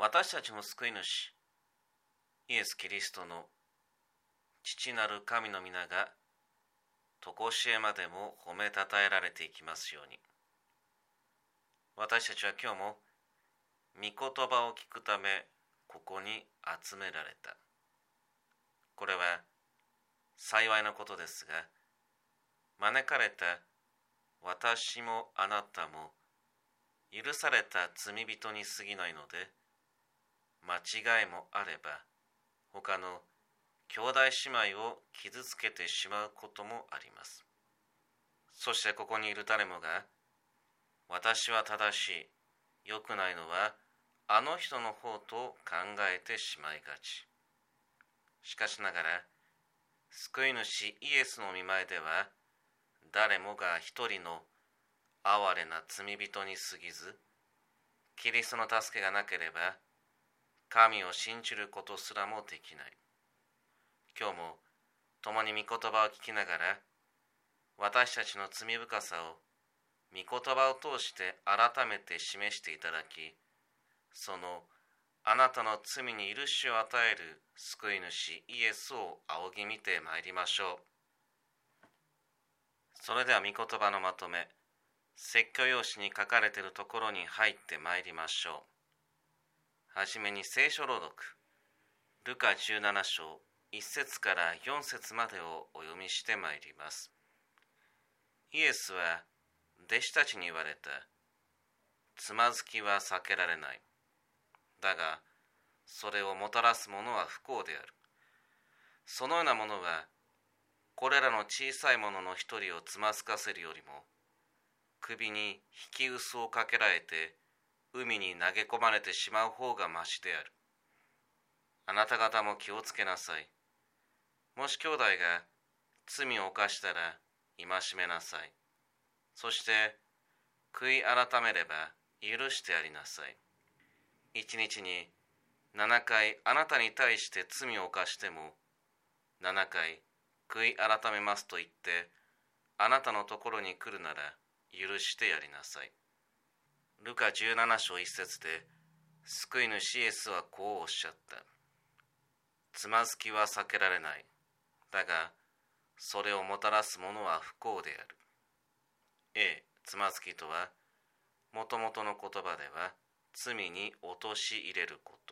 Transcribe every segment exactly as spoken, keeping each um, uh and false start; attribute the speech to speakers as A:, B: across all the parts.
A: 私たちの救い主イエス・キリストの父なる神の皆が常しえまでも褒めたたえられていきますように。私たちは今日も御言葉を聞くためここに集められた。これは幸いなことですが、招かれた私もあなたも許された罪人に過ぎないので、間違いもあれば他の兄弟姉妹を傷つけてしまうこともあります。そしてここにいる誰もが、私は正しい、良くないのはあの人の方と考えてしまいがち。しかしながら、救い主イエスの御前では、誰もが一人の哀れな罪人に過ぎず、キリストの助けがなければ、神を信じることすらもできない。今日も共に御言葉を聞きながら、私たちの罪深さを御言葉を通して改めて示していただき、そのあなたの罪に許しを与える救い主イエスを仰ぎ見てまいりましょう。それでは御言葉のまとめ、説教用紙に書かれているところに入ってまいりましょう。はじめに聖書朗読、ルカじゅうなな章いち節からよん節までをお読みしてまいります。イエスは弟子たちに言われた。つまずきは避けられない。だが、それをもたらすものは不幸である。そのようなものは、これらの小さいものの一人をつまずかせるよりも、首に引き臼をかけられて、海に投げ込まれてしまう方がましである。あなた方も気をつけなさい。もし兄弟が罪を犯したら戒めなさい。そして悔い改めれば許してやりなさい。一日にななかいあなたに対して罪を犯しても、ななかい悔い改めますと言ってあなたのところに来るなら許してやりなさい。ルカじゅうなな章いち節で救い主イエスはこうおっしゃった。つまずきは避けられない。だが、それをもたらすものは不幸である。A、つまずきとは、もともとの言葉では、罪に陥れること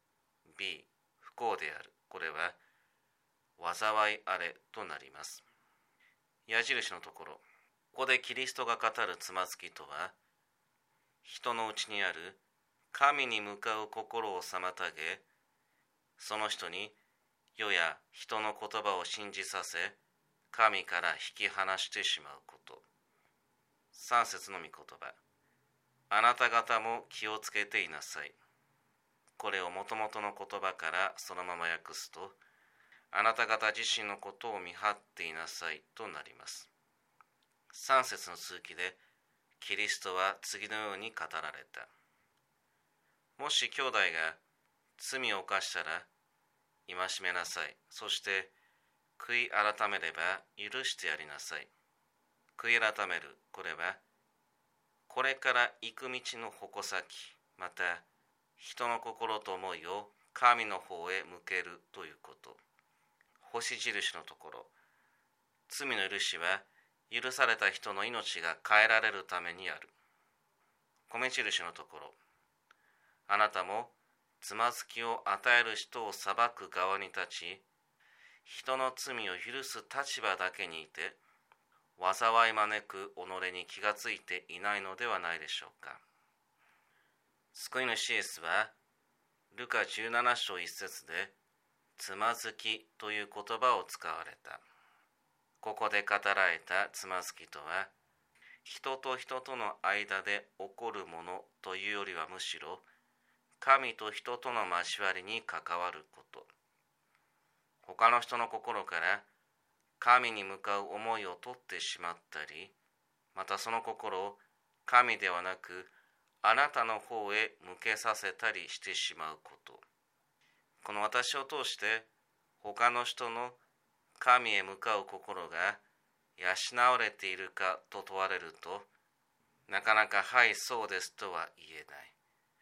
A: 。B、不幸である。これは、災いあれとなります。矢印のところ、ここでキリストが語るつまずきとは、人のうちにある神に向かう心を妨げ、その人に世や人の言葉を信じさせ、神から引き離してしまうこと。さん節の御言葉。あなた方も気をつけていなさい。これをもともとの言葉からそのまま訳すと、あなた方自身のことを見張っていなさいとなります。さん節の続きで、キリストは次のように語られた。もし兄弟が罪を犯したら戒めなさい。そして悔い改めれば許してやりなさい。悔い改める、これはこれから行く道の矛先、また人の心と思いを神の方へ向けるということ。星印のところ、罪の許しは許された人の命が変えられるためにある。米印のところ、あなたもつまずきを与える人を裁く側に立ち、人の罪を許す立場だけにいて、災い招く己に気がついていないのではないでしょうか。救い主イエスは、ルカじゅうなな章いち節で、つまずきという言葉を使われた。ここで語られたつまずきとは、人と人との間で起こるものというよりはむしろ、神と人との交わりに関わること。他の人の心から神に向かう思いを取ってしまったり、またその心を神ではなくあなたの方へ向けさせたりしてしまうこと。この私を通して他の人の神へ向かう心が養われているかと問われると、なかなかはいそうですとは言えない。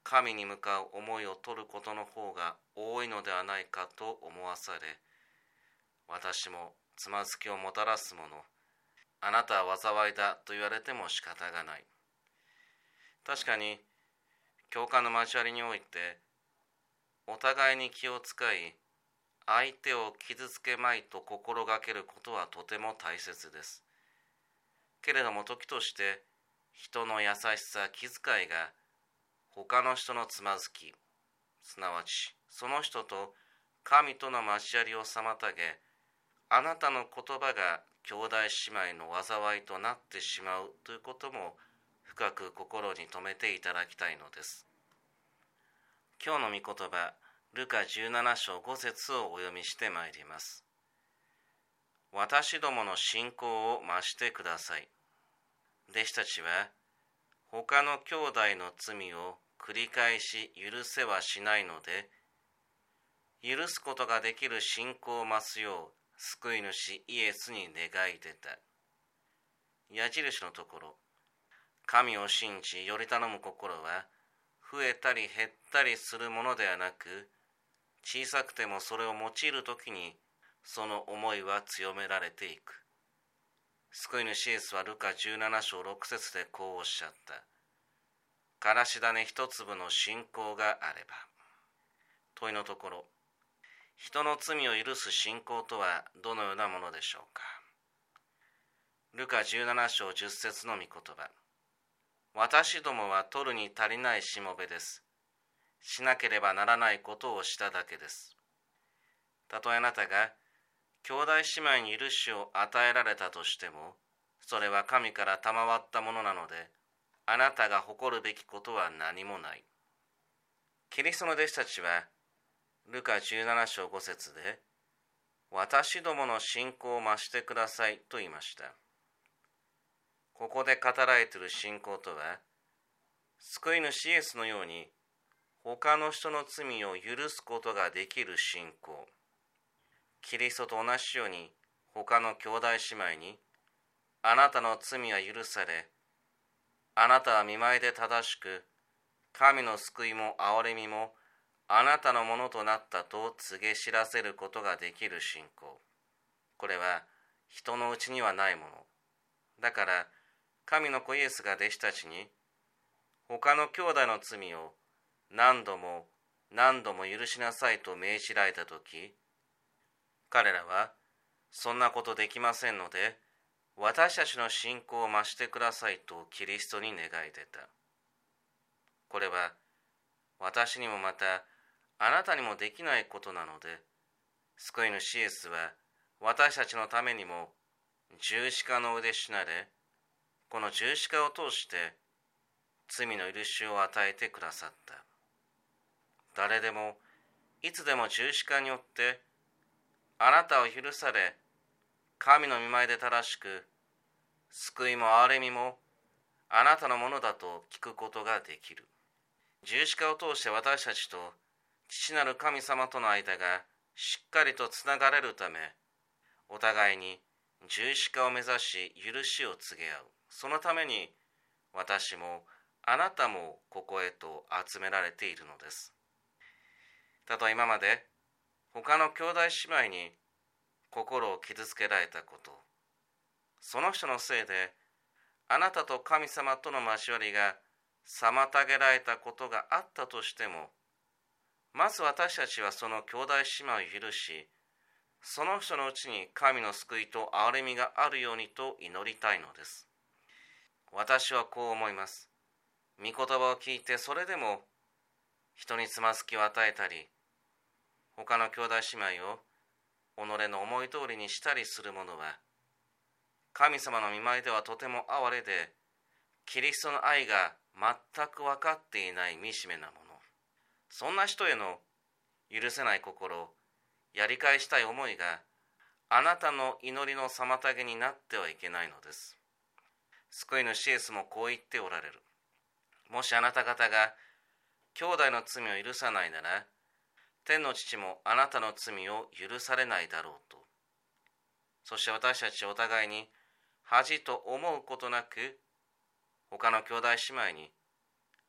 A: 神に向かう思いを取ることの方が多いのではないかと思わされ、私もつまずきをもたらすもの、あなたは災いだと言われても仕方がない。確かに教会の交わりにおいて、お互いに気を使い、相手を傷つけまいと心がけることはとても大切です。けれども時として人の優しさ、気遣いが他の人のつまずき、すなわちその人と神との交わりを妨げ、あなたの言葉が兄弟姉妹の災いとなってしまうということも深く心に留めていただきたいのです。今日の御言葉、ルカじゅうなな章ご節をお読みしてまいります。私どもの信仰を増してください。弟子たちは他の兄弟の罪を繰り返し許せはしないので、許すことができる信仰を増すよう救い主イエスに願い出た。矢印のところ、神を信じより頼む心は増えたり減ったりするものではなく、小さくてもそれを用いるときにその思いは強められていく。救い主イエスはルカじゅうなな章ろく節でこうおっしゃった。からし種一粒の信仰があれば。問いのところ、人の罪を許す信仰とはどのようなものでしょうか。ルカじゅうなな章じゅっ節の御言葉。私どもは取るに足りないしもべです。しなければならないことをしただけです。たとえあなたが兄弟姉妹に許しを与えられたとしても、それは神から賜ったものなので、あなたが誇るべきことは何もない。キリストの弟子たちは、ルカじゅうなな章ご節で、私どもの信仰を増してくださいと言いました。ここで語られている信仰とは、救い主イエスのように、他の人の罪を許すことができる信仰。キリストと同じように他の兄弟姉妹に、あなたの罪は許され、あなたは御前で正しく、神の救いも憐れみもあなたのものとなったと告げ知らせることができる信仰。これは人のうちにはないもの。だから神の子イエスが弟子たちに、他の兄弟の罪を何度も何度も許しなさいと命じられたとき、彼らはそんなことできませんので、私たちの信仰を増してくださいとキリストに願い出た。これは私にもまたあなたにもできないことなので、救い主イエスは私たちのためにも十字架の上で死なれ、この十字架を通して罪の許しを与えてくださった。誰でもいつでも十字架によってあなたを許され、神の御前で正しく、救いも憐れみもあなたのものだと聞くことができる。十字架を通して私たちと父なる神様との間がしっかりとつながれるため、お互いに十字架を目指し許しを告げ合う。そのために私もあなたもここへと集められているのです。たとえ今まで他の兄弟姉妹に心を傷つけられたこと、その人のせいであなたと神様との交わりが妨げられたことがあったとしても、まず私たちはその兄弟姉妹を許し、その人のうちに神の救いと憐れみがあるようにと祈りたいのです。私はこう思います。御言葉を聞いてそれでも人につまずきを与えたり、他の兄弟姉妹を己の思い通りにしたりする者は、神様の御前ではとても哀れで、キリストの愛が全く分かっていない惨めなもの。そんな人への許せない心、やり返したい思いがあなたの祈りの妨げになってはいけないのです。救い主イエスもこう言っておられる。もしあなた方が兄弟の罪を許さないなら、天の父もあなたの罪を許されないだろうと。そして私たちお互いに恥と思うことなく、他の兄弟姉妹に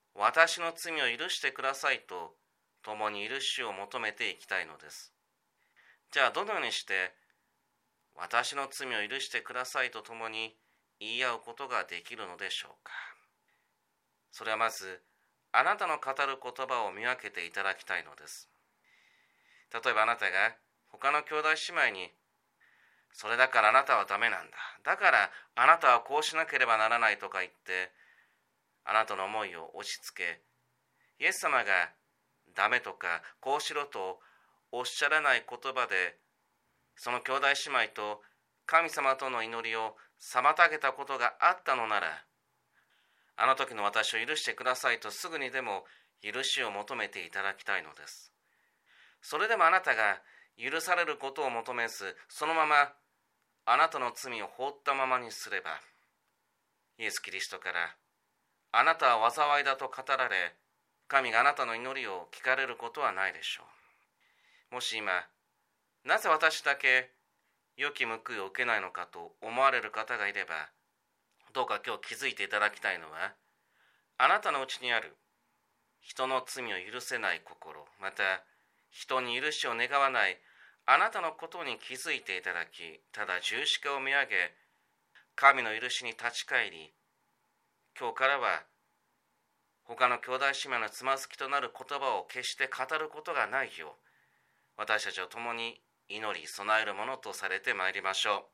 A: 私の罪を許してくださいと共に許しを求めていきたいのです。じゃあどのようにして私の罪を許してくださいと共に言い合うことができるのでしょうか。それはまずあなたの語る言葉を見分けていただきたいのです。例えばあなたが他の兄弟姉妹に、それだからあなたはダメなんだ、だからあなたはこうしなければならないとか言って、あなたの思いを押し付け、イエス様がダメとかこうしろとおっしゃらない言葉で、その兄弟姉妹と神様との祈りを妨げたことがあったのなら、あの時の私を許してくださいとすぐにでも許しを求めていただきたいのです。それでもあなたが許されることを求めず、そのままあなたの罪を放ったままにすれば、イエス・キリストからあなたは災いだと語られ、神があなたの祈りを聞かれることはないでしょう。もし今、なぜ私だけ良き報いを受けないのかと思われる方がいれば、どうか今日気づいていただきたいのは、あなたのうちにある人の罪を許せない心、また人に許しを願わないあなたのことに気づいていただき、ただ十字架を見上げ、神の許しに立ち返り、今日からは他の兄弟姉妹のつまずきとなる言葉を決して語ることがないよう、私たちを共に祈り備えるものとされてまいりましょう。